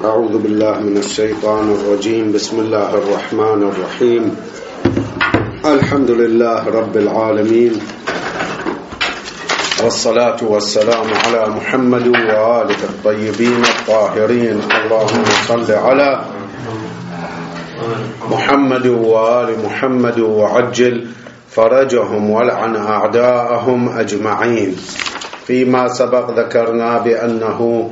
أعوذ بالله من الشيطان الرجيم. بسم الله الرحمن الرحيم. الحمد لله رب العالمين، والصلاة والسلام على محمد وآله الطيبين الطاهرين. اللهم صل على محمد وآل محمد وعجل فرجهم والعن أعداءهم أجمعين. فيما سبق ذكرنا بأنه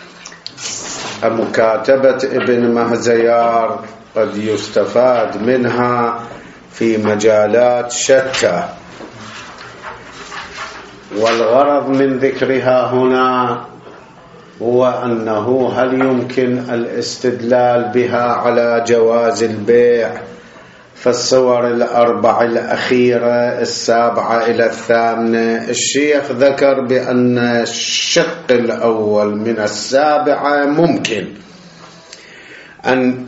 مكاتبة ابن مهزيار قد يستفاد منها في مجالات شتى، والغرض من ذكرها هنا هو أنه هل يمكن الاستدلال بها على جواز البيع فالصور الأربع الأخيرة 7 إلى 8. الشيخ ذكر بأن الشق الأول من 7 ممكن أن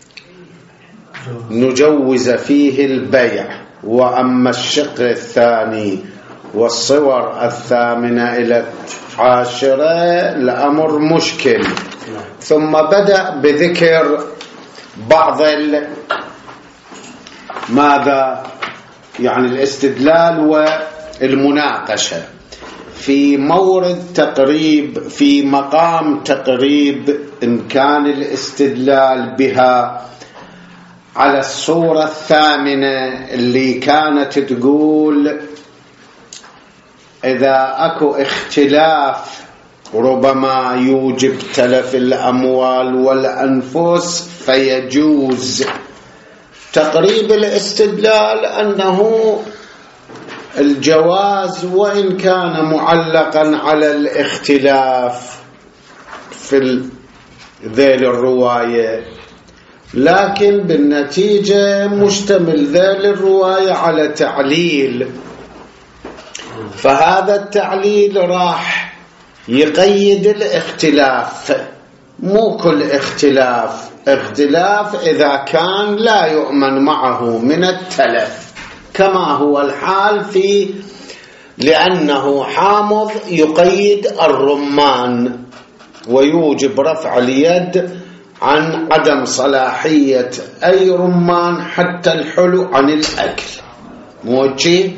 نجوز فيه البيع، وأما الشق الثاني والصور 8 إلى 10 الأمر مشكل. ثم بدأ بذكر بعض ماذا يعني الاستدلال والمناقشة في مورد تقريب، في مقام تقريب إمكان الاستدلال بها على الصورة 8 اللي كانت تقول إذا أكو اختلاف ربما يوجب تلف الأموال والأنفس فيجوز. تقريب الاستدلال أنه الجواز وإن كان معلقا على الاختلاف في ذيل الرواية، لكن بالنتيجة مشتمل ذيل الرواية على تعليل، فهذا التعليل راح يقيد الاختلاف. مو كل اختلاف إذا كان لا يؤمن معه من التلف، كما هو الحال في لأنه حامض يقيد الرمان ويوجب رفع اليد عن عدم صلاحية أي رمان حتى الحلو عن الأكل. موجه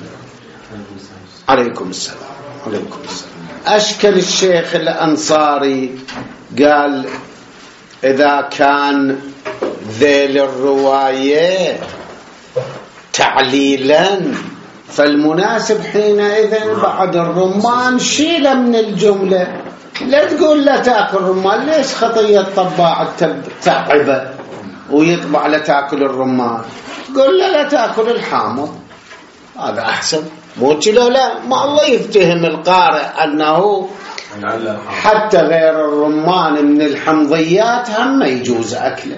عليكم السلام. عليكم السلام. أشكل الشيخ الأنصاري قال إذا كان ذيل الرواية تعليلا فالمناسب حينئذ بعد الرمان شيله من الجملة. لا تقول لا تأكل رمان، ليش خطية طباع تعبه ويطبع لا تأكل الرمان، قل لا تأكل الحامض، هذا أحسن. مو كده؟ لا، ما الله يفتهم القارئ أنه حتى غير الرمان من الحمضيات هم يجوز أكله.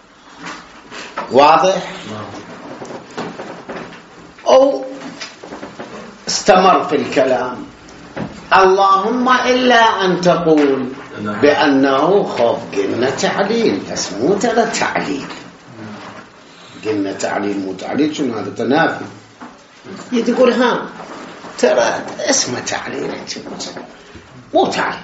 واضح؟ أو استمر في الكلام اللهم إلا أن تقول بأنه خوف قلنا تعليل، اسمه ترى تعليل، قلنا تعليل مو تعليل، شنو هذا تنافي؟ يتقول ها ترى اسمه تعليل مو تعليل،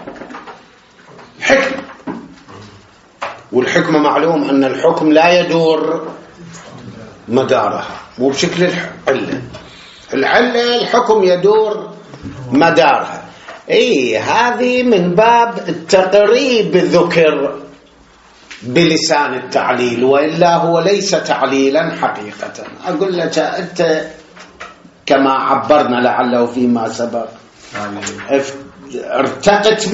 حكم. والحكمة معلوم أن الحكم لا يدور مدارها، مو بشكل العلة الحكم يدور مدارها. هذه من باب التقريب ذكر بلسان التعليل، وإلا هو ليس تعليلا حقيقة. أقول لك أنت كما عبرنا لعله فيما سبق، ارتقت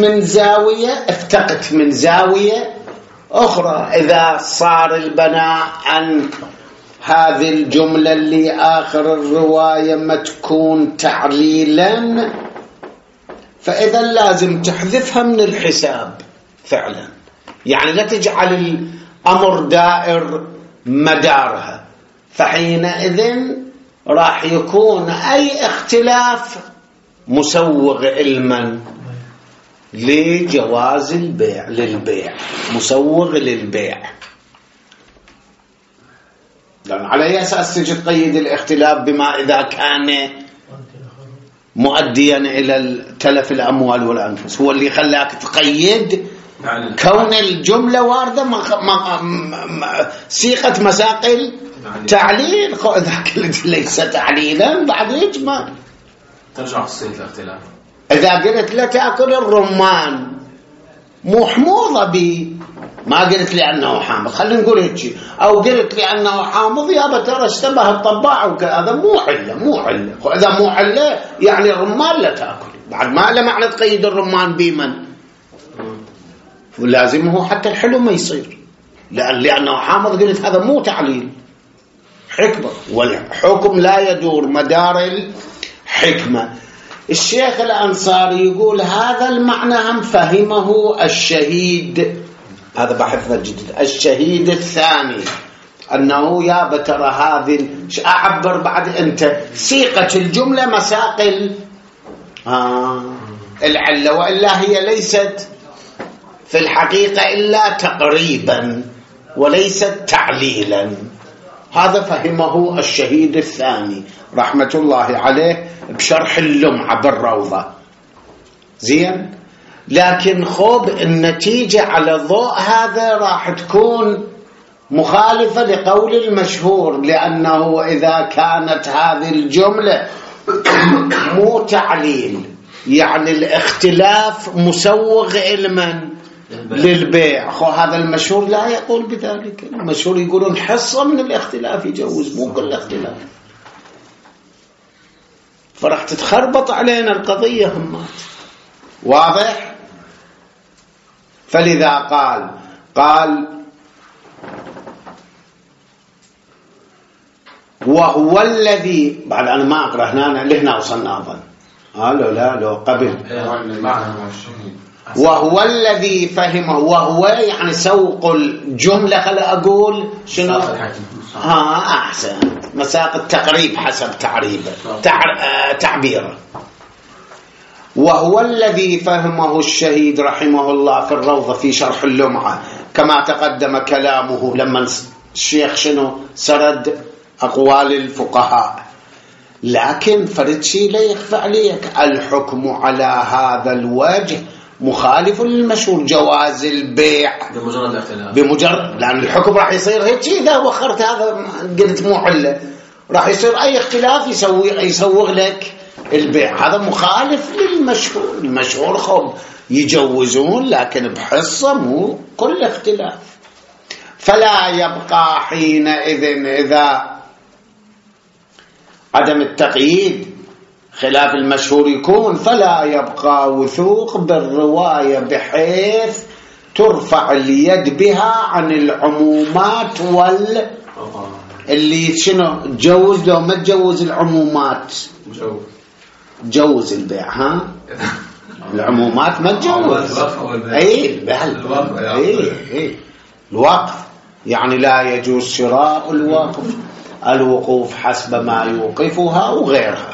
من زاوية أخرى. إذا صار البناء عن هذه الجملة اللي آخر الرواية ما تكون تعليلا، فإذا لازم تحذفها من الحساب فعلا، يعني لا تجعل الأمر دائر مدارها، فحينئذ راح يكون أي اختلاف مسوغ علما لجواز البيع للبيع، مسوغ للبيع. لأن على أي أساس تجي تقيد الاختلاف بما إذا كان مؤديا إلى تلف الأموال والأنفس؟ هو اللي خلاك تقيد كون الجملة واردة سيقة مساقل تعليل، ذاك ليس تعليلا بعد يجمل. ترجع خصية الاختلاف. إذا قلت لا تأكل الرمان مو حموضة بي، ما قلت لي أنه حامض، خلينا نقول هيك، أو قلت لي أنه حامض يابا ترى اشتبه الطباع وكذا، هذا مو علة. إذا مو علة يعني الرمان لا تأكل، بعد ما له معنى تقيد الرمان بمن، ولازم هو حتى الحلو ما يصير، لأنه حامض قلت هذا مو تعليل، حكمة، والحكم لا يدور مدار الحكمة. الشيخ الأنصاري يقول هذا المعنى هم فهمه الشهيد، هذا بحث جديد، الشهيد الثاني، أنه يا بترى هذه أعبر بعد أنت سيقة الجملة مساقل العلة، وإلا هي ليست في الحقيقة إلا تقريبا وليست تعليلا. هذا فهمه الشهيد الثاني رحمة الله عليه بشرح اللمعة بالروضة. زين، لكن خوب النتيجة على ضوء هذا راح تكون مخالفة لقول المشهور، لأنه إذا كانت هذه الجملة مو تعليل يعني الاختلاف مسوغ علما للبيع، هذا المشهور لا يقول بذلك، المشهور يقولون حصة من الاختلاف يجوز، مو كل اختلاف، فرح تتخربط علينا القضية همات. واضح؟ فلذا قال وهو الذي، بعد أنا ما أقرأ هنا لهنا وصلنا أظن لو قبل، وهو الذي فهمه، وهو يعني سوق الجملة، خلي أقول شنو أحسن مساق التقريب حسب تعبيره. وهو الذي فهمه الشهيد رحمه الله في الروضة في شرح اللمعة، كما تقدم كلامه لما الشيخ شنو سرد أقوال الفقهاء. لكن فرد شيء لا يخفى عليك، الحكم على هذا الوجه مخالف للمشهور، جواز البيع بمجرد لأن الحكم راح يصير هيك، إذا وخرت هذا قلت مو علة راح يصير أي اختلاف يسوغ لك البيع، هذا مخالف للمشهور. المشهور خب يجوزون لكن بحصة مو كل اختلاف. فلا يبقى حينئذ إذا عدم التقييد خلاف المشهور يكون، فلا يبقى وثوق بالرواية بحيث ترفع اليد بها عن العمومات اللي شنو تجوز، لو ما تجوز العمومات جوز البيع، العمومات ما تجوز. الوقف يعني لا يجوز شراء الوقوف حسب ما يوقفها وغيرها،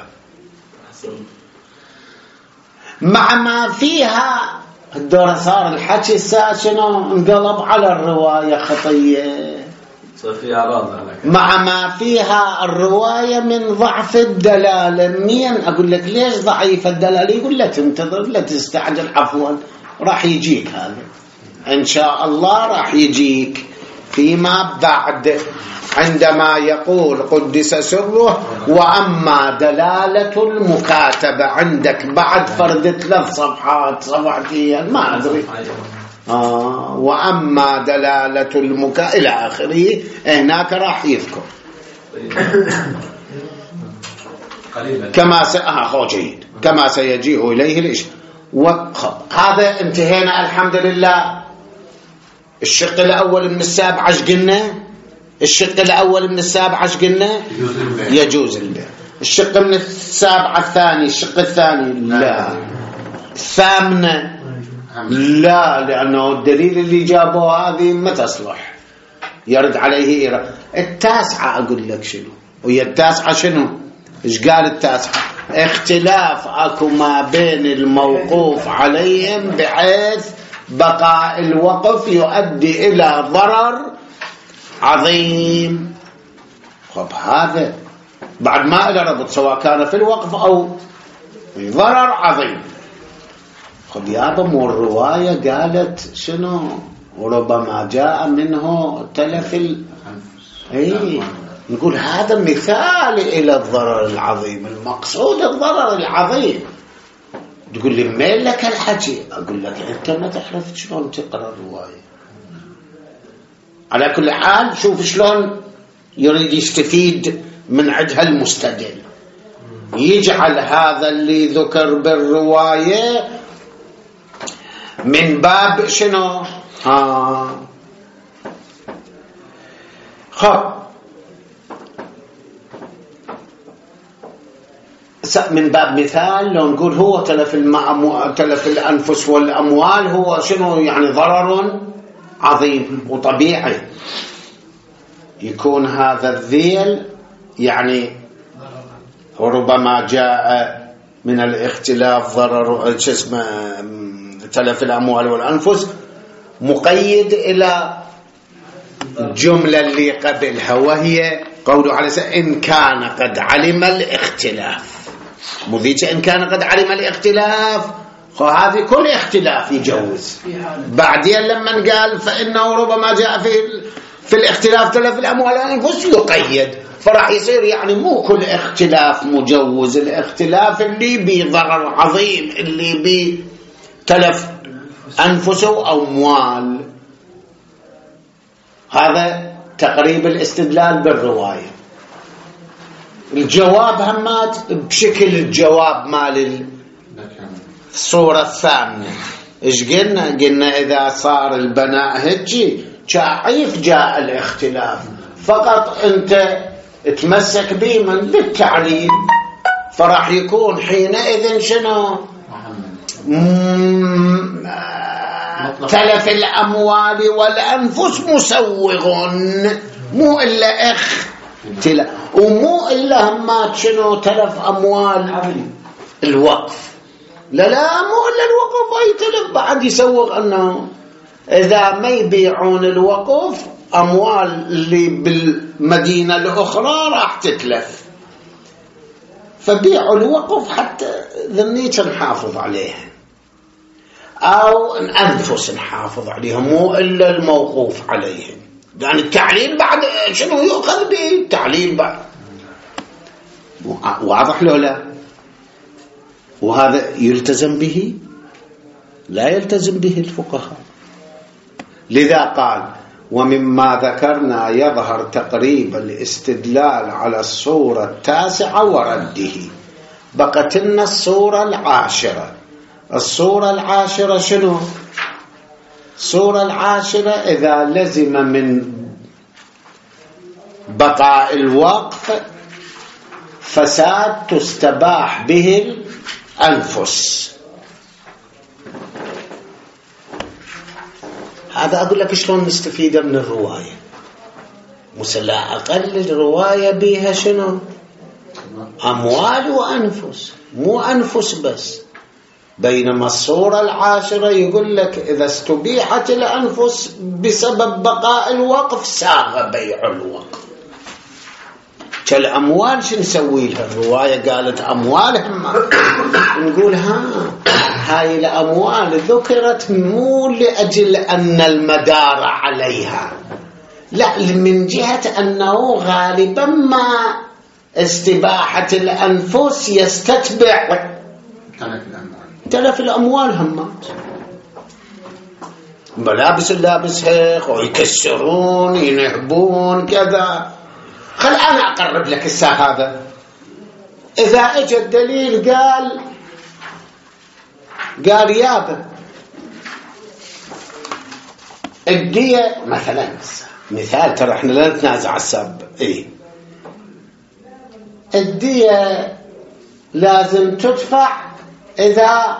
مع ما فيها الدور صار الحكي شنو انقلب على الرواية خطية، صار فيها أعراض، مع ما فيها الرواية من ضعف الدلالة. مين أقول لك ليش ضعيف الدلالة؟ يقول لا تنتظر لا تستعجل، عفوا راح يجيك هذا إن شاء الله، راح يجيك فيما بعد عندما يقول قدس سره. وأما دلالة المكاتبة عندك بعد فرد 3 صفحات صفحتين ما أدري، وأما دلالة المكاتبة إلى آخره، هناك راح يذكر كما جيد كما سيجيء إليه الإشارة. هذا انتهينا الحمد لله. الشق الأول من 7 قلنا، الشق الأول من 7 قلنا يجوز البيع. الشق من 7 الثاني، الشق الثاني لا. 8 لا، لأنه الدليل اللي جابه هذه ما تصلح، يرد عليه إيرا. 9 أقول لك شنو، وهي 9 شنو؟ إيش قال 9؟ اختلاف أكو ما بين الموقوف عليهم بحيث بقاء الوقف يؤدي إلى ضرر عظيم. خب هذا بعد ما إلى ربط، سواء كان في الوقف أو ضرر عظيم. خب يابا مو الرواية قالت شنو وربما جاء منه تلف اي نقول هذا مثال إلى الضرر العظيم، المقصود الضرر العظيم. تقول لي مين لك الحكي؟ أقول لك أنت ما تعرف شلون تقرأ الرواية. على كل حال شوف شلون يريد يستفيد من عندها المستدل، يجعل هذا اللي ذكر بالرواية من باب شنو؟ خب من باب مثال لو نقول هو تلف الأنفس والأموال هو شنو يعني ضرر عظيم، وطبيعي يكون هذا الذيل يعني ربما جاء من الاختلاف ضرر تلف الأموال والأنفس مقيد إلى الجملة اللي قبلها، وهي قوله عليه السلام إن كان قد علم الاختلاف. مذيك إن كان قد علم الاختلاف، هذه كل اختلاف يجوز. بعدين لما قال فإنه ربما جاء في الاختلاف تلف الأموال والأنفس يقيد، فراح يصير يعني مو كل اختلاف مجوز، الاختلاف اللي بضرر عظيم اللي بتلف أنفس أو أموال. هذا تقريب الاستدلال بالرواية. الجواب همات بشكل الجواب مال الصورة الثانية إيش قلنا إذا صار البناء هجي كيف جاء الاختلاف، فقط أنت تمسك به من بالتعليم، فراح يكون حينئذ شنو تلف الأموال والأنفس مسوغ، مو إلا اختلاف، ومو إلا همات شنو تلف أموال الوقف. لا مو إلا الوقف أي تلف بعد يسوغ أنه إذا ما يبيعون الوقف أموال اللي بالمدينة الأخرى راح تتلف، فبيعوا الوقف حتى ذنيت نحافظ عليها أو الأنفس نحافظ عليهم، مو إلا الموقوف عليهم. يعني التعليل بعد شنو يؤخذ به التعليل بعد، واضح له لا؟ وهذا يلتزم به لا يلتزم به الفقهاء. لذا قال ومما ذكرنا يظهر تقريب الاستدلال على الصورة التاسعة ورده. بقت لنا الصورة العاشرة. الصورة العاشرة شنو؟ الصورة العاشرة إذا لزم من بقاء الوقف فساد تستباح به الأنفس. هذا أقول لك شلون نستفيد من الرواية. مسلا أقل الرواية بها شنو؟ أموال وأنفس، مو أنفس بس. بينما الصورة العاشرة يقول لك إذا استبيحت الأنفس بسبب بقاء الوقف ساغ بيع الوقف. كالأموال شو نسوي لها؟ الرواية قالت أموالهم، نقول هاي الأموال ذكرت مو لأجل أن المدار عليها، لا، من جهة أنه غالبا ما استباحة الأنفس يستتبع تلف الأموال همات. ملابس اللابسها ويكسرون ينهبون كذا. خل أنا أقرب لك هذا. إذا اجى الدليل قال يابا الدية مثلا، مثال ترى احنا لا نتنازع السبب، الدية لازم تدفع إذا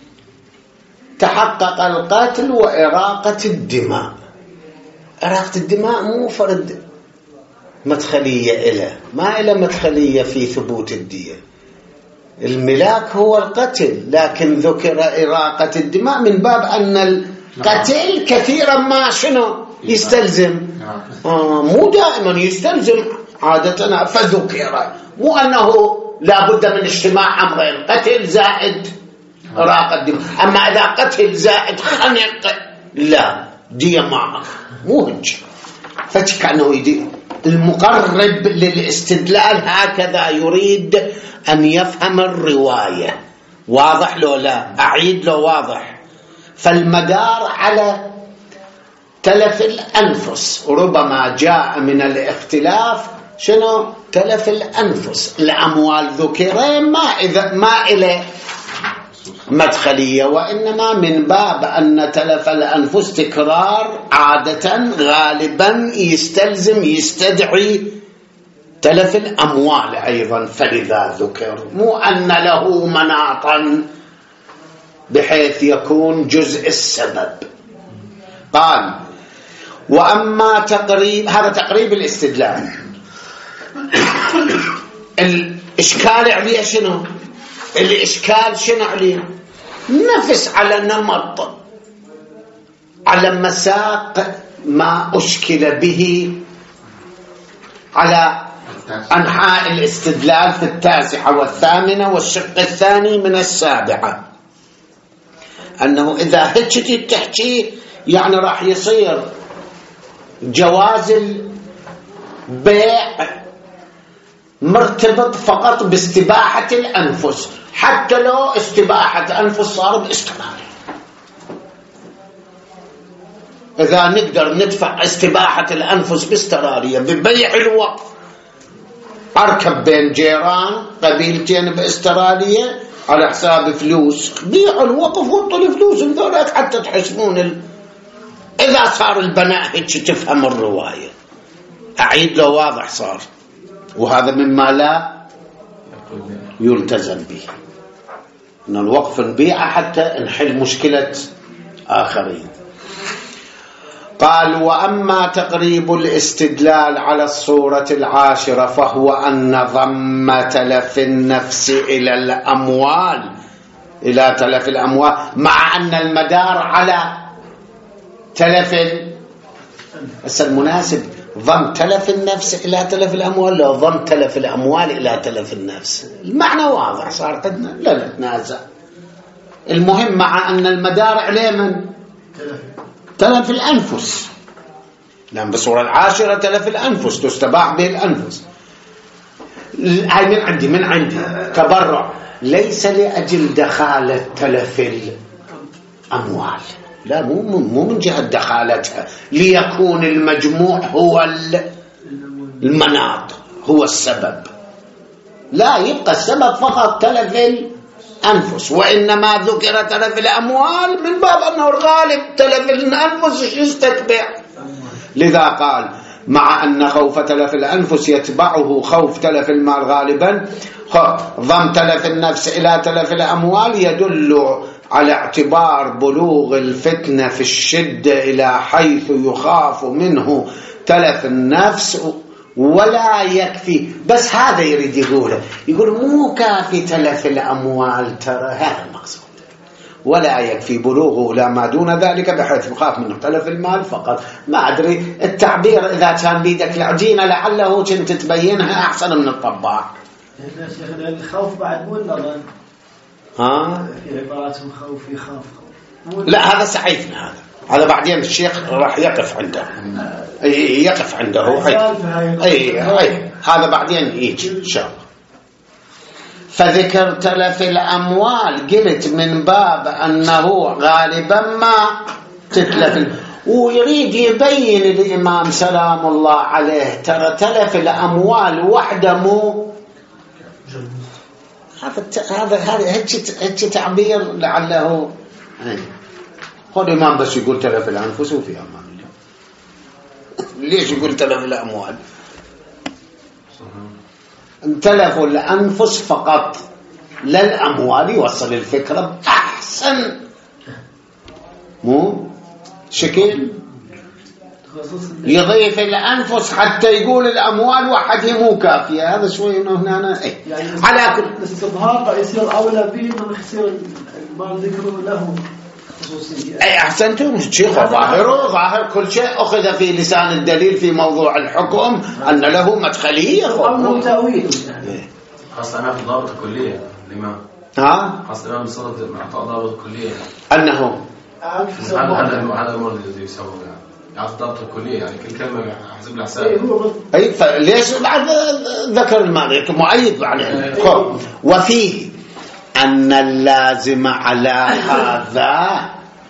تحقق القتل وإراقة الدماء. إراقة الدماء مو فرد مدخلية إله، ما إله مدخلية في ثبوت الدية. الملاك هو القتل، لكن ذكر إراقة الدماء من باب أن القتل كثيرا ما شنو يستلزم، مو دائما يستلزم عادة، فذكر مو أنه لا بد من اجتماع أمرين، قتل زائد إراقة الدماء. أما إذا قتل زائد خنق لا، دي معه مو هج. فكأنه يدي المقرب للاستدلال هكذا يريد أن يفهم الرواية. واضح لو لا؟ أعيد لو واضح. فالمدار على تلف الأنفس، ربما جاء من الاختلاف شنو؟ تلف الأنفس. الأموال ذكرين ما إلى مدخلية، وإنما من باب أن تلف الأنفس تكرار عادة غالبا يستلزم يستدعي تلف الأموال أيضا، فلذا ذكر، مو أن له مناطا بحيث يكون جزء السبب. قال وأما تقريب، هذا تقريب الاستدلال. الإشكال عليه شنو؟ الإشكال شنو عليه؟ نفس على نمط، على مساق ما أشكل به على أنحاء الاستدلال في 9 و8 والشق الثاني من 7، أنه إذا هجتي تحكي يعني راح يصير جواز البيع مرتبط فقط باستباحة الأنفس، حتى لو استباحة أنفس صار باستمرار. إذا نقدر ندفع استباحة الأنفس باستمرارية ببيع الوقف، أركب بين جيران قبيلتين باسترالية على حساب فلوس، بيعوا الوقف وانطوا الفلوس ذولك حتى تحسبون إذا صار البناء هيك تفهم الرواية. أعيد لو واضح صار، وهذا مما لا يلتزم به، أن الوقف نبيعه حتى نحل مشكلة آخرين. قال وأما تقريب الاستدلال على الصورة 10 فهو أن ضم تلف النفس إلى الأموال، إلى تلف الأموال، مع أن المدار على تلف المناسب ضم تلف النفس إلى تلف الأموال، لو ضم تلف الأموال إلى تلف النفس المعنى واضح صار عندنا، لا نتنازع. المهم مع أن المدار عليه من تلف الأنفس، لأن بصورة 10 تلف الأنفس تستباح به الأنفس. هاي من عندي تبرع، ليس لأجل دخالة تلف الأموال، لا مو من جهة دخالتها، ليكون المجموع هو المناط هو السبب، لا يبقى السبب فقط تلف الأنفس، وإنما ذكر تلف الأموال من باب أنه الغالب تلف الأنفس يستتبع. لذا قال مع أن خوف تلف الأنفس يتبعه خوف تلف المال غالبا، ضم تلف النفس إلى تلف الأموال يدل على اعتبار بلوغ الفتنة في الشدة إلى حيث يخاف منه تلف النفس، ولا يكفي. بس هذا يريد يقول مو كافي تلف الأموال، ترى هذا المقصود، ولا يكفي بلوغه لا ما دون ذلك بحيث يخاف منه تلف المال فقط. ما أدري التعبير إذا كان بيدك العجينة لعله كنت تبينها أحسن من الطباع. الخوف بعد مو النظر، في عباراتهم خوف يخاف، لا هذا سعيفنا، هذا بعدين الشيخ راح يقف عنده، يقف عنده هذا بعدين يجي إن شاء الله. فذكر تلف الأموال قلت من باب أنه غالبا ما تتلف، ويريد يبين الإمام سلام الله عليه ترى تلف الأموال وحده مو هذا هيك تعبير لعله هو الإمام بس يقول تلف الأنفس وفي أمان الله. ليش يقول تلف الأموال؟ تلف الأنفس فقط لا الأموال، يوصل الفكرة أحسن مو شكل، يضيف الأنفس حتى يقول الأموال وحده مو كافية. هذا شوي إنه هنا يعني على كل الاستظهار يصير أولى به من يصير ما ذكره له خصوصية. أي أحسنتم شيخ، ظاهر كل شيء أخذ في لسان الدليل في موضوع الحكم أن له مدخلية أو تأويل خاصة أنا في ضابط الكلية الإمام قصد الإمام الصادق مع ضابط الكلية أنه هذا المرض الذي يسوي يعني ضابط الكلية يعني كل كلمة حسب الحساب. أي فليش بعد ذكر المعنى مؤيد عليه. وفيه أن اللازم على هذا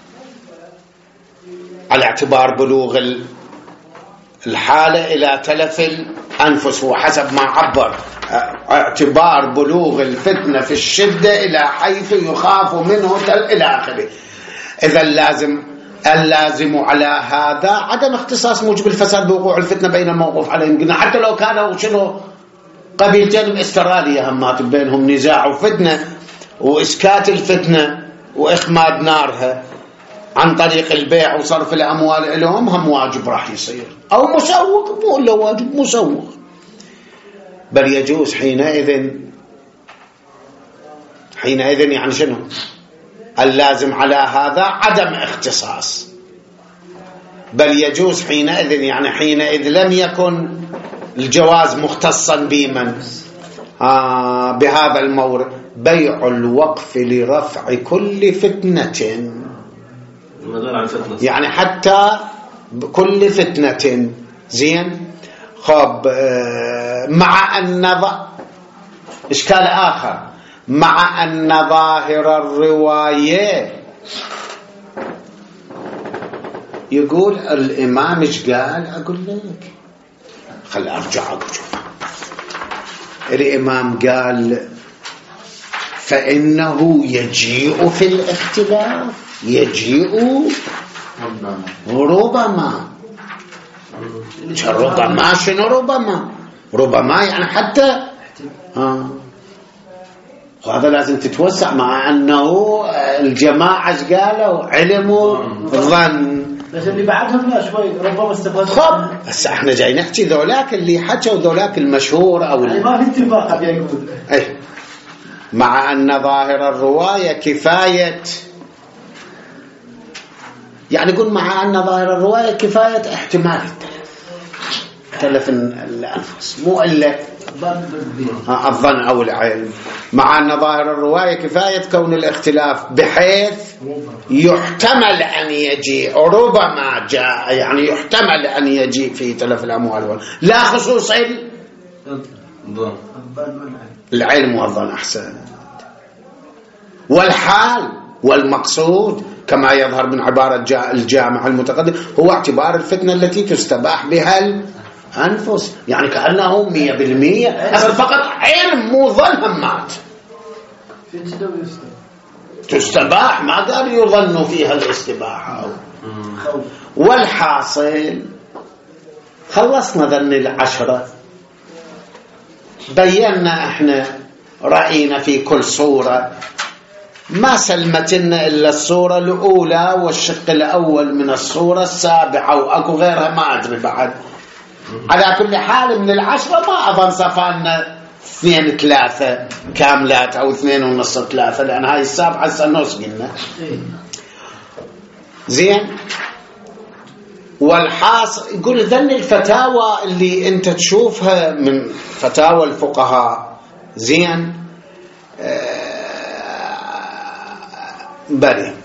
على اعتبار بلوغ الحالة إلى تلف الأنفس، وحسب ما عبر اعتبار بلوغ الفتنة في الشدة إلى حيث يخاف منه إلى آخره. إذا اللازم على هذا عدم اختصاص موجب الفساد بوقوع الفتنة بين الموقوف عليهم. قلنا حتى لو كانوا شنو قبيلتين باستراليا همات بينهم نزاع وفتنة، وإسكات الفتنة وإخماد نارها عن طريق البيع وصرف الأموال لهم هم واجب راح يصير، أو مسوق، مو إلا واجب مسوق. بل يجوز حينئذ يعني شنو اللازم على هذا عدم اختصاص. بل يجوز حينئذ يعني حينئذ لم يكن الجواز مختصا بمن بهذا المورد بيع الوقف لرفع كل فتنة، يعني حتى كل فتنة. زين خب مع أن إشكال آخر، مع أن ظاهر الرواية يقول الإمام إيش قال؟ أقول لك خل أرجع أشوف. الإمام قال فإنه يجيء في الاختلاف، يجيء ربما شنو ربما يعني حتى وهذا لازم تتوسع، مع أنه الجماعة قالوا علموا ظن، بس اللي بعدهم لا شوي ربما استفادوا. خب بس احنا جاي نحكي ذولاك اللي حكوا ذولاك المشهور أو يعني ما في اتفاق بيقول ايه. مع أن ظاهر الرواية كفاية، يعني يقول مع أن ظاهر الرواية كفاية احتمال تلف الأنفس، مو إلا الظن أو العلم. مع أن ظاهر الرواية كفاية كون الاختلاف بحيث يحتمل أن يجيء، ربما جاء يعني يحتمل أن يجيء في تلف الأموال، لا خصوص العلم والظن. أحسن. والحال والمقصود كما يظهر من عبارة الجامع المتقدم هو اعتبار الفتنة التي تستباح بها الأنفس، يعني كأنه 100% فقط علم مو ظن همات تستباح، ما قال يظن فيها الاستباحة. والحاصل خلصنا ذن 10، بينا احنا رأينا في كل صورة ما سلمتنا إلا الصورة الأولى والشق الأول من الصورة السابعة، وأكو غيرها ما أدري بعد. على كل حال من 10 ما أظن صفانا 2-3 كاملات أو 2.5-3، لأن هاي السابعة النص قلنا. زين. والحاصل يقول ذن الفتاوى اللي انت تشوفها من فتاوى الفقهاء زين بري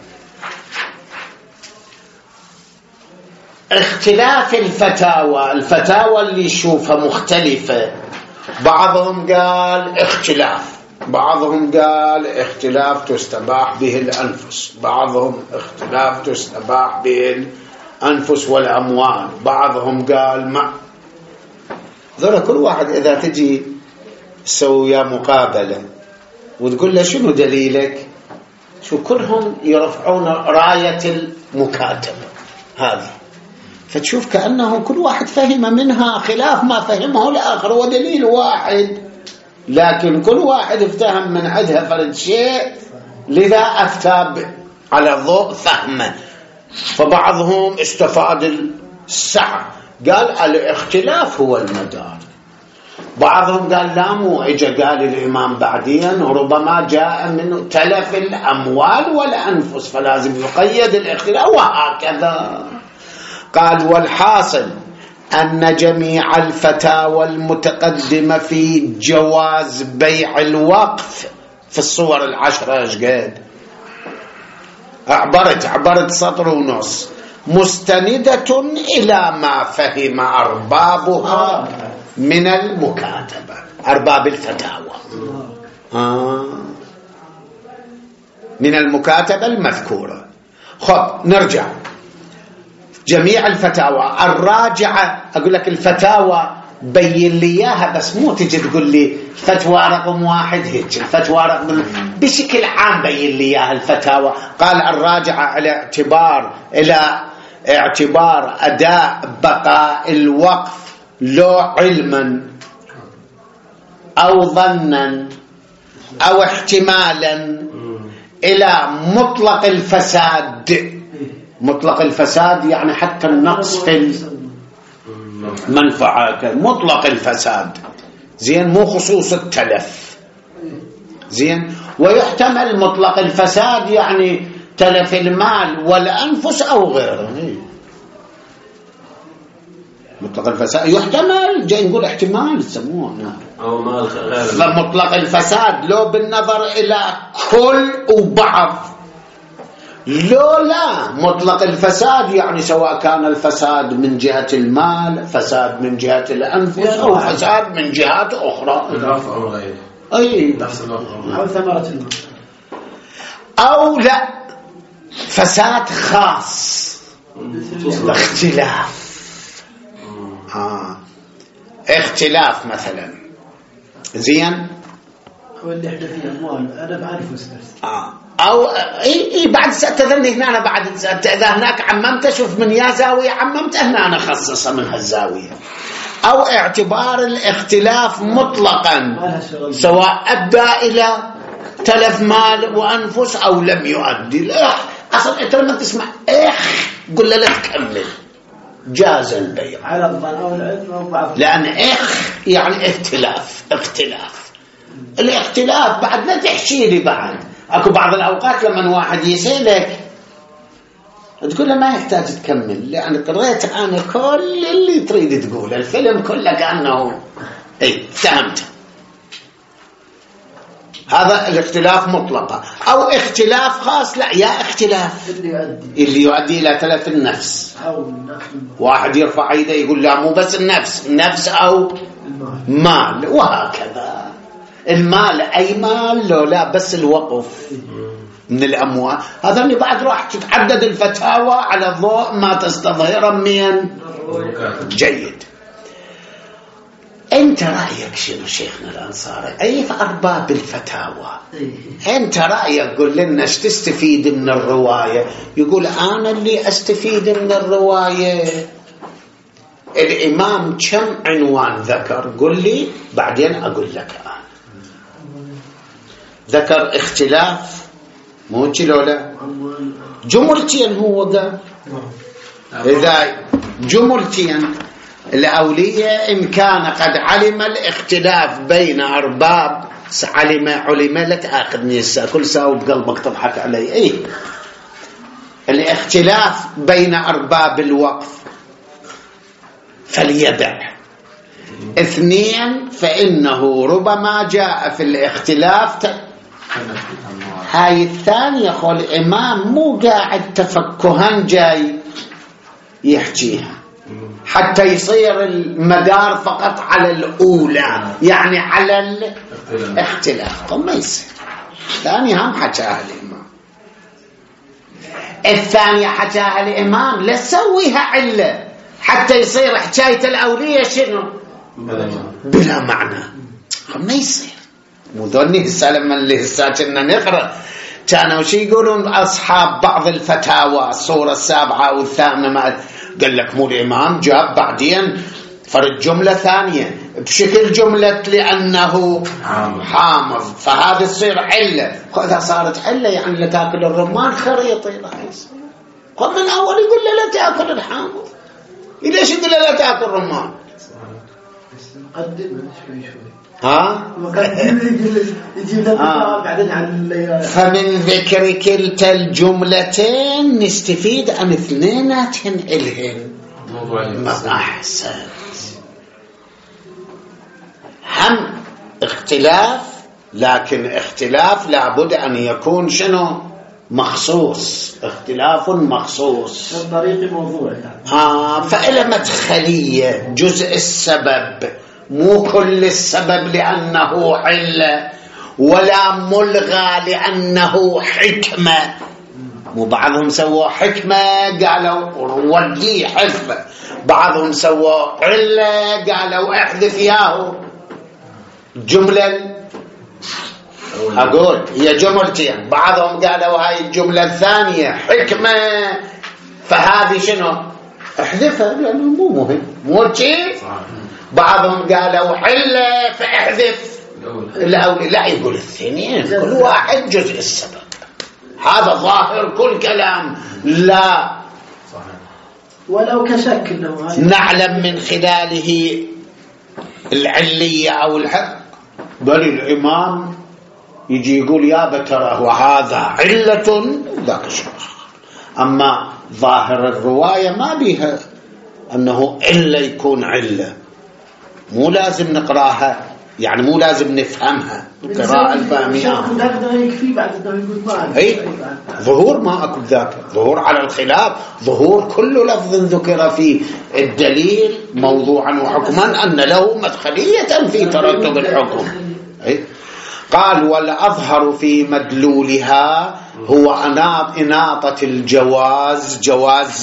اختلاف الفتاوى اللي يشوفها مختلفة، بعضهم قال اختلاف، بعضهم قال اختلاف تستباح به الأنفس، بعضهم اختلاف تستباح به الأنفس والأموال، بعضهم قال ما. ذولا كل واحد إذا تجي تسوي مقابلة وتقول له شنو دليلك، شو كلهم يرفعون راية المكاتبة هذه، فتشوف كأنه كل واحد فهم منها خلاف ما فهمه الآخر، ودليل واحد لكن كل واحد افتهم من عندها فرد شيء، لذا أفتى على ضوء فهمه. فبعضهم استفاد السعة قال الاختلاف هو المدار، بعضهم قال لا مو اجا قال الإمام بعدين ربما جاء منه تلف الأموال والأنفس فلازم يقيد الاختلاف، وهكذا. قال والحاصل أن جميع الفتاوى المتقدمة في جواز بيع الوقف في الصور 10 ايش قد عبرت سطر ونص، مستندة إلى ما فهم أربابها من المكاتبة، أرباب الفتاوى من المكاتبة المذكورة. خب نرجع جميع الفتاوى الراجعة. أقول لك الفتاوى بين لي إياها، بس مو تجي تقول لي فتوى رقم 1 هيك، الفتوى رقم، بشكل عام بين لي إياها الفتاوى. قال الراجعة إلى اعتبار أداء بقاء الوقف لو علما أو ظنا أو احتمالا إلى مطلق الفساد. مطلق الفساد يعني حتى النقص في المنفعة، مطلق الفساد زين، مو خصوص التلف زين. ويحتمل مطلق الفساد يعني تلف المال والأنفس أو غيره. مطلق الفساد يحتمل، جاي نقول احتمال يسموه أو مال غير. فمطلق الفساد لو بالنظر إلى كل وبعض، لو لا مطلق الفساد يعني سواء كان الفساد من جهة المال، فساد من جهة الأنفس، أو فساد من جهات أخرى، إضافة أو غيره، أي أو ثمرة المال، أو لا فساد خاص اختلاف. اختلاف مثلا زين، هو اللي احنا فيه أموال أنا بعرف بس أو بعد تذني هنا، أنا بعد إذا هناك عممت شوف من يا زاوية عممت، هنا أنا خصصها من هالزاوية. أو اعتبار الاختلاف مطلقا سواء أدى إلى تلف مال وأنفس أو لم يؤدي. أصلا أنت لما تسمع قل لا تكمل، جاز البيع على الظن أو العلم أو بعض، لأن يعني اختلاف. الاختلاف بعد لا تحشي لي بعد. اكو بعض الاوقات لما واحد يسألك تقول له ما يحتاج تكمل، لان قريت انا كل اللي تريد تقوله، الفيلم كله كانه فهمت. هذا الاختلاف مطلقه. او اختلاف خاص، لا يا اختلاف اللي يؤدي الى تلف النفس. واحد يرفع يده يقول لا مو بس النفس او مال، وهكذا. المال أي مال، لو لا بس الوقف من الأموال. هذا اللي بعد راح تتعدد الفتاوى على ضوء ما تستظهر من جيد. أنت رأيك شنو شيخنا الأنصاري؟ أي في أرباب الفتاوى أنت رأيك قل لنا ايش تستفيد من الرواية؟ يقول أنا اللي أستفيد من الرواية الإمام كم عنوان ذكر؟ قل لي بعدين أقول لك. ذكر اختلاف مو لا جملتين، هو قال إذا جملتين الأولية إن كان قد علم الاختلاف بين أرباب، علم لا تأخذني كل ساعة بقلبك تضحك علي. الاختلاف بين أرباب الوقف فليبع. 2 فإنه ربما جاء في الاختلاف هاي الثانية. خو الإمام مو قاعد تفكهن جاي يحكيها حتى يصير المدار فقط على الأولى، يعني على الاختلاف. ما يصير. الثانية هم حكاها الإمام، الثانية حكاها الإمام لا تسويها علة حتى يصير حكاية الأولية شنو بلا معنى. ما يصير. مو ذوني هسه لما اللي هسه كنا نقرأ كانوا شي يقولون أصحاب بعض الفتاوى الصورة 7 أو 8 ما قال لك مو الإمام جاب بعدين فرد جملة ثانية بشكل جملة لأنه حامض، فهذا تصير علة. إذا صارت علة يعني لا تأكل الرمان خريطي راح يصير. من أول يقول له لا تأكل الحامض، ليش يقول له لا تأكل الرمان؟ قدم شوي فمن ذكر كلتا الجملتين نستفيد عن 2 إلهن. ما أحسن هم اختلاف لكن اختلاف لابد أن يكون شنو؟ مخصوص، اختلاف مخصوص من طريق موضوع يعني. فإلى مدخلية جزء السبب، مو كل السبب لأنه علة، ولا ملغى لأنه حكمة. مو بعضهم سووا حكمة قالوا ودي حكمة، بعضهم سووا علة قالوا احذف ياهو. جملة أقول هي جملتين، بعضهم قالوا هاي الجملة الثانية حكمة، فهذه شنو؟ احذفها لأنه مو مهم، مو شيء. بعضهم قالوا حلة فاحذف الأول. لا، يقول الثانيين كل واحد جزء السبب، هذا ظاهر كل كلام. لا، ولو كشك انه نعلم من خلاله العلية أو الحق، بل الإمام يجي يقول يا بترى وهذا علة ذاك شيء. أما ظاهر الرواية ما بيها أنه إلا يكون علة، مو لازم نقراها، يعني مو لازم نفهمها قراءة الفهمية. يكفي بعد أنه يقول ما أي ظهور ما أكو ذاك، ظهور على الخلاف، ظهور كل لفظ ذكر فيه الدليل موضوعا وحكما أن له مدخلية في ترتب الحكم. قال والأظهر في مدلولها هو إناطة الجواز، جواز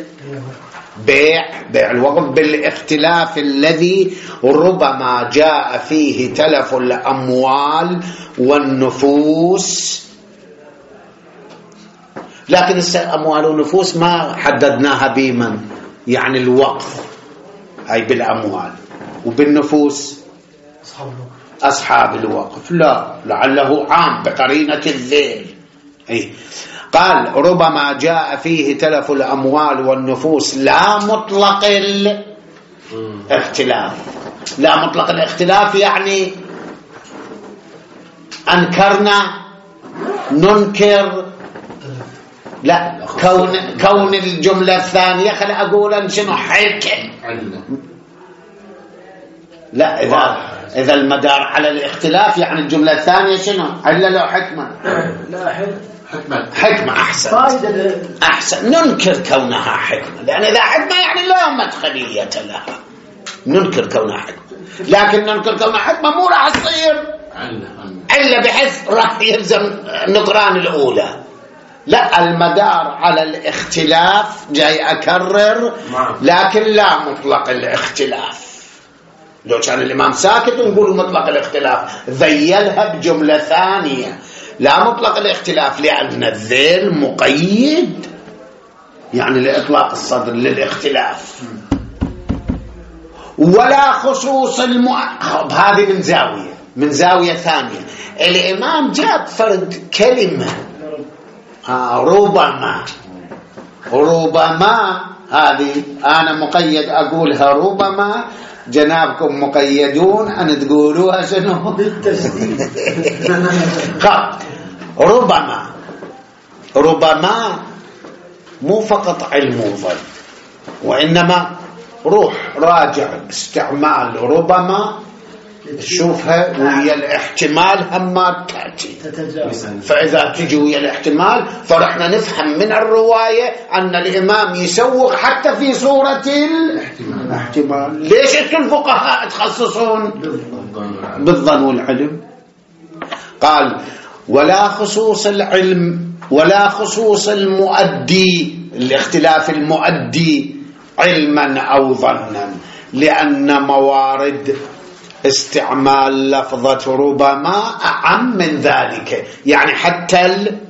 بيع الوقف بالاختلاف الذي ربما جاء فيه تلف الأموال والنفوس. لكن الأموال والنفوس ما حددناها بمن، يعني الوقف هاي بالأموال، وبالنفوس أصحاب الوقف لا، لعله عام بقرينة الذيل. قال ربما جاء فيه تلف الأموال والنفوس لا مطلق الاختلاف. لا مطلق الاختلاف يعني أنكرنا ننكر، لا، كون الجملة الثانية خل أقول شنو حكم. لا، إذا المدار على الاختلاف يعني الجملة الثانية شنو؟ علة لو حكمة؟ لا، حكمة أحسن ننكر كونها حكمة، لأن إذا حكمة يعني لا مدخلية لها، ننكر كونها حكمة. لكن ننكر كونها حكمة مو راح تصير علة بحيث راح يلزم نطران الأولى. لا، المدار على الاختلاف، جاي أكرر، لكن لا مطلق الاختلاف. لو كان الإمام ساكت نقول مطلق الاختلاف، ذيلها بجملة ثانية. لا مطلق الاختلاف لأن الذيل مقيد، يعني لإطلاق الصدر للاختلاف. ولا خصوص هذه من زاوية ثانية. الإمام جاب فرد كلمة ربما هذه أنا مقيد أقولها ربما، جنابكم مقيدون أن تقولوها شنو بالتشديد. ربما مو فقط علم وظن، وإنما روح راجع استعمال ربما تشوفها ويا الاحتمال هما تأتي. فإذا تجي ويا الاحتمال فرحنا نفهم من الرواية أن الإمام يسوق حتى في صورة الاحتمال. ليش الفقهاء تخصصون بالظن والعلم؟ قال ولا خصوص العلم ولا خصوص المؤدي، الاختلاف المؤدي علما أو ظنا، لأن موارد استعمال لفظة ربما أعم من ذلك، يعني حتى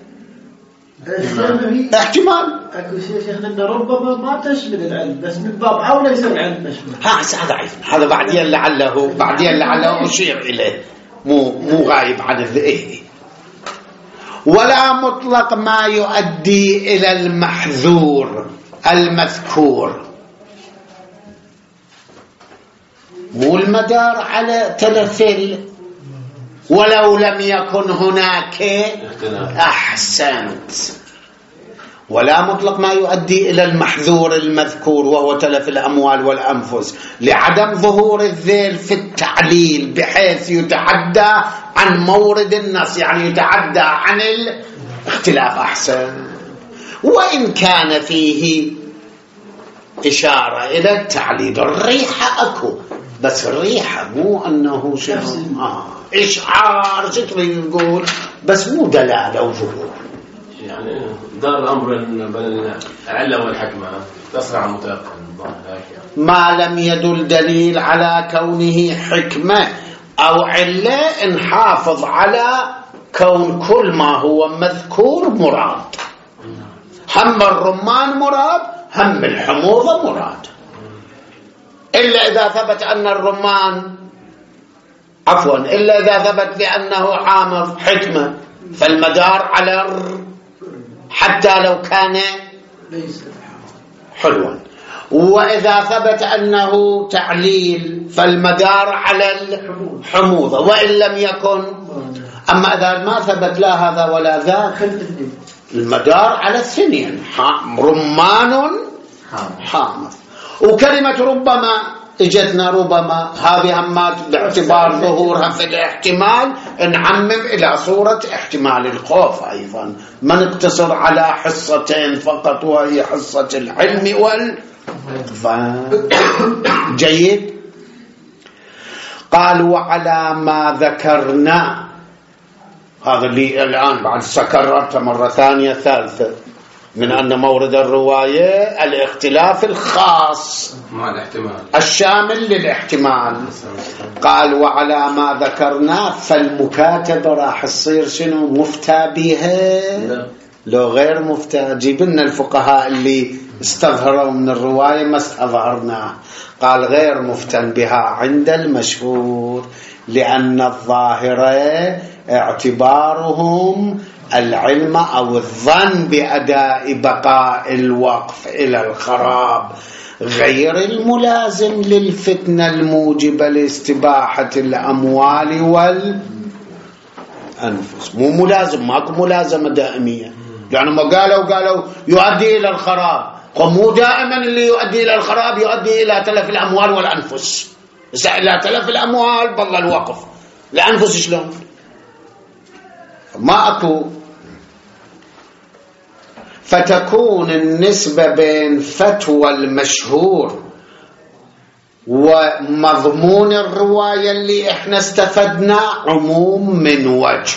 الاحتمال. أكو شيء شيخنا أن ربما ما تشمل العلم، بس من باب أولى يصير العلم مشمول. هذا ضعيف، هذا بعدين لعله أشير إليه، مو غايب عن الذهن. ولا مطلق ما يؤدي إلى المحذور المذكور، مو المدار على تلفل ولو لم يكن هناك. أحسنت. ولا مطلق ما يؤدي إلى المحذور المذكور وهو تلف الأموال والأنفس، لعدم ظهور الذيل في التعليل بحيث يتعدى عن مورد النص، يعني يتعدى عن الاختلاف. أحسن. وإن كان فيه إشارة إلى التعليل، الريحة أكو، بس الريحة مو أنه إشعار شكل يقول، بس مو دلالة وظهور. يعني دار الأمر بين العلة والحكمة تسرع المتيقن ما لم يدل دليل على كونه حكمة أو علة، نحافظ على كون كل ما هو مذكور مراد. هم الرمان مراد، هم الحموضة مراد، إلا إذا ثبت أن الرمان إلا إذا ثبت بأنه حامض حكمة، فالمدار على حتى لو كان حلوا. وإذا ثبت أنه تعليل فالمدار على الحموضة وإن لم يكن. أما إذا ما ثبت لا هذا ولا ذاك، المدار على الثنين، رمان حامض. وكلمة ربما اجتنا، ربما هذه همات باعتبار ظهورها في الاحتمال نعمم إلى صورة احتمال الخوف أيضا، ما نقتصر على حصتين فقط وهي حصة العلم جيد. قال وعلى ما ذكرنا، هذا اللي الآن بعد سكررت مرة ثانية ثالثة، من أن مورد الرواية الاختلاف الخاص مع الاحتمال الشامل للاحتمال. قال وعلى ما ذكرنا، فالمكاتبة راح تصير شنو؟ مفتى بها لو غير مفتى. جيبنا الفقهاء اللي استظهروا من الرواية ما استظهرناه. قال غير مفتن بها عند المشهور، لأن الظاهرة اعتبارهم العلم أو الظن بأداء بقاء الوقف إلى الخراب، غير الملازم للفتنة الموجبة لاستباحة الأموال والأنفس. مو ملازم، ماكو ملازمة دائمية، يعني ما قالوا يؤدي إلى الخراب، مو دائما اللي يؤدي إلى الخراب يؤدي إلى تلف الأموال والأنفس. إلى تلف الأموال بل الوقف، الأنفس شلون؟ ما أكو. فتكون النسبة بين فتوى المشهور ومضمون الرواية اللي احنا استفدنا عموم من وجه.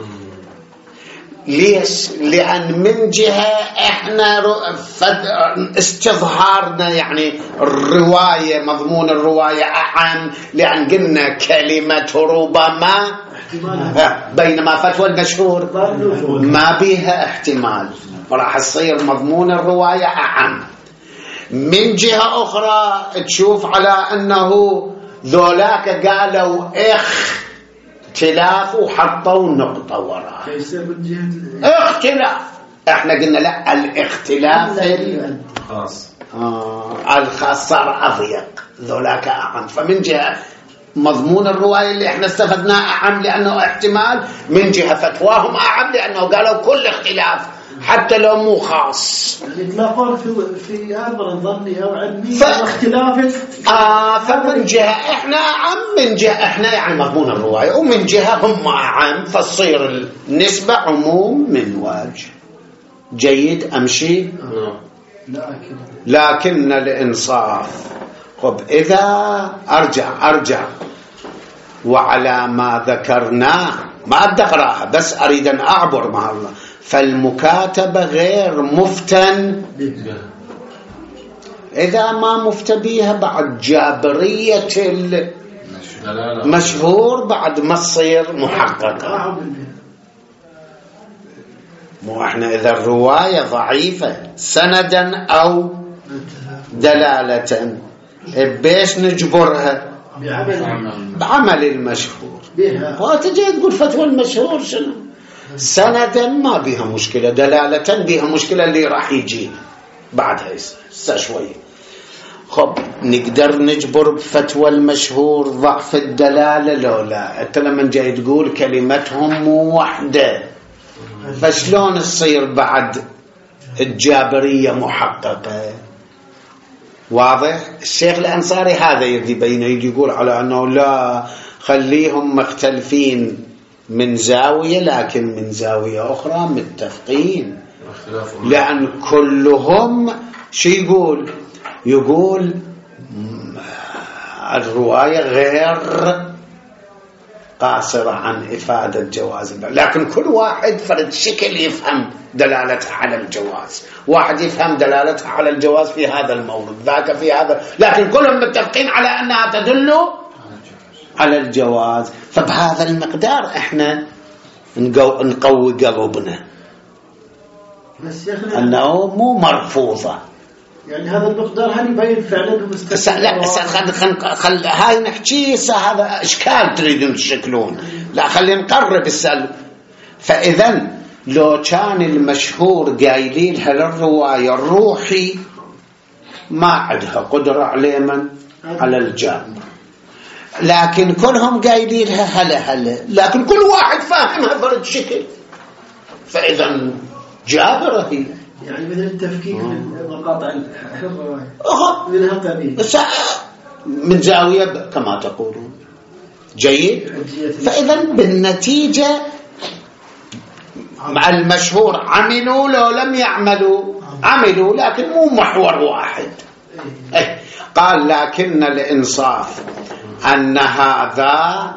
ليش؟ لأن من جهة احنا استظهارنا، يعني الرواية مضمون الرواية أعم، لأن قلنا كلمة ربما، بينما فتوى المشهور ما بيها احتمال، راح يصير مضمون الرواية أعم. من جهة أخرى تشوف على أنه ذولاك قالوا اختلاف وحطوا نقطة وراء اختلاف. احنا قلنا لا، الاختلاف الخاص الخاص صار أضيق، ذولاك أعم. فمن جهة مضمون الرواية اللي احنا استفدناه أعم لأنه احتمال، من جهة فتواهم أعم لأنه قالوا كل اختلاف حتى لو مو خاص. الإطلاقات في أمر ظني أو علمي اختلاف. فمن جهة احنا أعم، من جهة احنا يعني مضمون الرواية، ومن جهة هم أعم، فتصير النسبة عموم من وجه. جيد أمشي؟ لكن الإنصاف. طب إذا أرجع وعلى ما ذكرناه، ما أبدأ أقرأها بس أريد أن أعبر مع الله. فالمكاتبة غير مفتن إذا ما مفتبيها بعد جابرية المشهور بعد ما تصير محققة. مو احنا إذا الرواية ضعيفة سندا أو دلالة بيش نجبرها؟ بعمل المشهور. وتجي تقول فتوى المشهور شنو؟ سندا ما بيها مشكلة، دلالة بيها مشكلة اللي راح يجي بعدها شوية. خب نقدر نجبر بفتوى المشهور ضعف الدلالة لو لا؟ انت لما جاي تقول كلمتهم مو وحدة، فشلون تصير بعد الجابرية محققة. واضح؟ الشيخ الأنصاري هذا يريد يبينه، يقول على أنه لا، خليهم مختلفين من زاوية لكن من زاوية أخرى متفقين، لأن كلهم شو يقول الرواية غير قاصرة عن إفادة جواز، لكن كل واحد فرد شكل يفهم دلالتها على الجواز. واحد يفهم دلالتها على الجواز في هذا المورد، ذاك في هذا، لكن كلهم متفقين على أنها تدل على الجواز. فبهذا المقدار احنا نقوي قلبنا أنه مو مرفوضة. يعني هذا المقدار هل يبين فعلا لا خل هاي نحكي هذا إشكال تريدون تشكلون، لا خلينا نقرب السلب. فإذا لو كان المشهور قايلين هالرواية الروحي ما عندها قدرة على من على الجامع، لكن كلهم قايلينها هلا، لكن كل واحد فاهمها فرد شكل، فإذا جابرة هي. يعني مثل التفكيك من مقاطع الرواية منها قبيل من زاوية كما تقولون. جيد. فإذا بالنتيجة مع المشهور عملوا لو لم يعملوا عملوا، لكن مو محور واحد. قال لكن الإنصاف أن هذا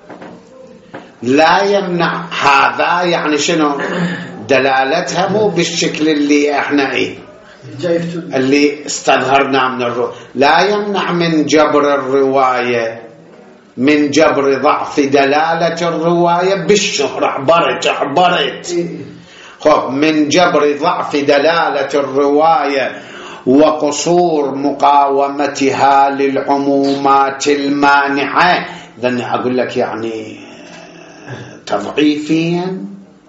لا يمنع هذا، يعني شنو دلالتها مو بالشكل اللي احنا اللي استظهرنا من الرواية، لا يمنع من جبر الرواية، من جبر ضعف دلالة الرواية بالشهرة. عبرت خب من جبر ضعف دلالة الرواية وقصور مقاومتها للعمومات المانعة. إذن أقول لك يعني تضعيفيا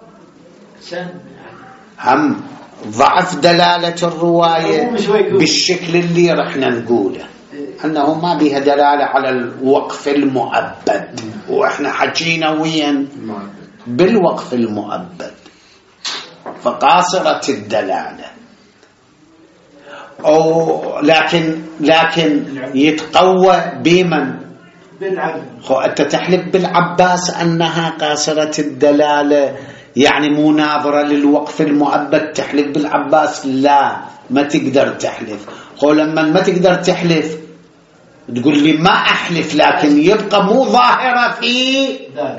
هم ضعف دلالة الرواية بالشكل اللي رحنا نقوله، أنه ما بها دلالة على الوقف المؤبد، وإحنا حكينا وين بالوقف المؤبد، فقاصرة الدلالة. لكن يتقوى بمن؟ أنت تحلف بالعباس أنها قاصرة الدلالة، يعني مناظرة للوقف المؤبد، تحلف بالعباس؟ لا، ما تقدر تحلف. لما ما تقدر تحلف تقول لي ما أحلف، لكن يبقى مو ظاهرة في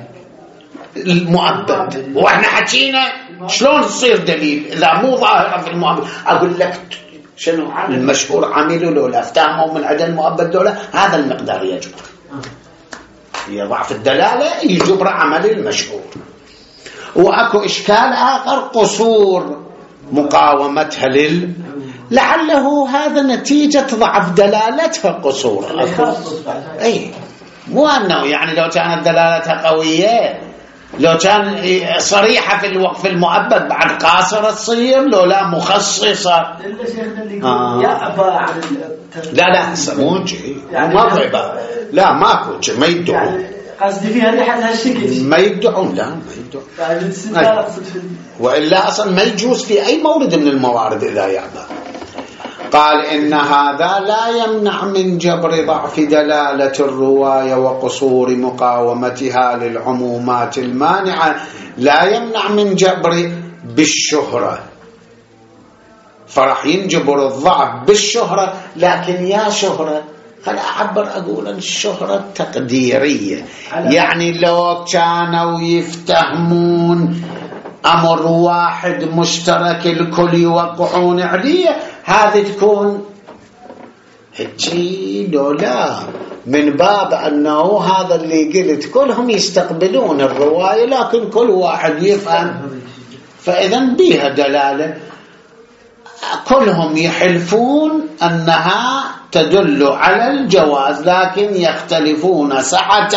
المؤبد، وإحنا حكينا شلون تصير دليل إذا مو ظاهرة في المؤبد. أقول لك شنو المشهور عملوا له لا افتهموا من عدم المؤبد دولة، هذا المقدار يجبر، هي ضعف الدلالة يجبر عمل المشهور. وأكو إشكال آخر قصور مقاومتها لعله هذا نتيجة ضعف دلالتها قصور. أي مو أنه يعني لو كانت دلالتها قوية، لو كان صريحة في الوقف المؤبد بعد قاصرة تصير، لو لا مخصصة. لا سموجي ما ضعبا، لا ماكو ما يدعون، قصدي فيها ريحة هالشكل ما يدعون، لا ما يدعون، وإلا أصلا ما يجوز في أي مورد من الموارد إذا يعبر. قال إن هذا لا يمنع من جبر ضعف دلالة الرواية وقصور مقاومتها للعمومات المانعة، لا يمنع من جبر بالشهرة، فرح ينجبر الضعف بالشهرة. لكن يا شهرة خلي أعبر أقول الشهرة التقديرية، يعني لو كانوا يفتهمون أمر واحد مشترك الكل يوقعون عليه، هذه تكون هجي لا، من باب أنه هذا اللي قلت كلهم يستقبلون الرواية لكن كل واحد يفهم، فإذا بيها دلالة، كلهم يحلفون أنها تدل على الجواز، لكن يختلفون سعة،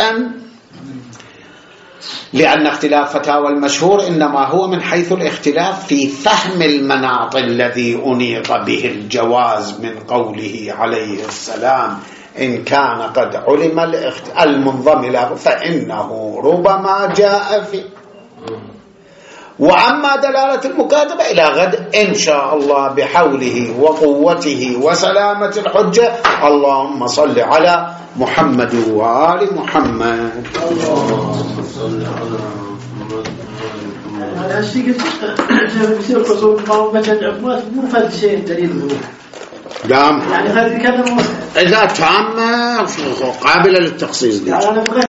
لأن اختلاف فتاوى المشهور إنما هو من حيث الاختلاف في فهم المناط الذي أنيط به الجواز من قوله عليه السلام إن كان قد علم المنضم له فإنه ربما جاء فيه. وأما دلالة المكاتبة إلى غد إن شاء الله بحوله وقوته وسلامة الحجة. اللهم صل على محمد وآل محمد. اللهم صل على محمد. هذا الشيء قد يصير قصور مقاومة العقوبات مو فد شيء دليل دام يعني هذه كذا إذا تامة قابلة للتخصيص.